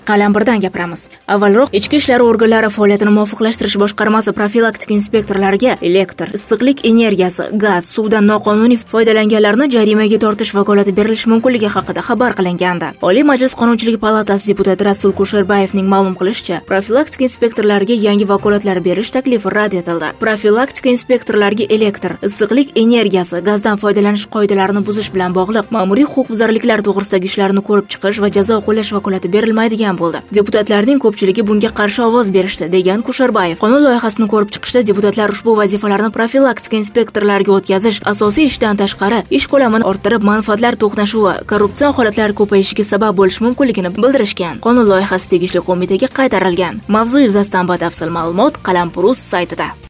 Qalampirdan gapiramiz. Avvalroq Ichki ishlar organlari faoliyatini muvofiqlashtirish boshqarmasi profilaktik inspektorlariga elektr, issiqlik energiyasi, gaz, suvdan noqonuniy foydalanganlarni jarimaga tortish vakolati berilishi mumkinligi haqida xabar qilingandi. Oliy Majlis Qonunchilik palatasi deputati Rasul Kusherbayevning ma'lum qilishicha, profilaktik inspektorlarga yangi vakolatlar berish taklifi rad etildi. Profilaktika inspektorlarga elektr, issiqlik energiyasi, gazdan foydalanish qoidalarini buzish bilan bog'liq ma'muriy huquqbuzarliklar to'g'risidagi ishlarni ko'rib chiqish va jazo qo'llash vakolati berilmaydigan bo'ldi. Deputatlarning ko'pchiligi bunga qarshi ovoz berishdi, degan Kusherbayev. Qonun loyihasini ko'rib chiqishda deputatlar ushbu vazifalarni profilaktika inspektorlariga o'tkazish asosiy ishdan tashqari ish ko'lamini orttirib, manfaatlar to'qnashuvi, korrupsion holatlar ko'payishiga sabab bo'lishi mumkinligini bildirishgan. Qonun loyihasi tegishli qo'mitaga qaytarilgan. Mavzu yuzasidan batafsil ma'lumot Qalampir.uz saytida.